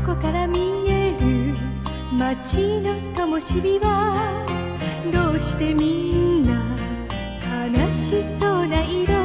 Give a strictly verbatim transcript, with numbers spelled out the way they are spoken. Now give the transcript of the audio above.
こから見える街の灯火はどうしてみんな悲しそうな色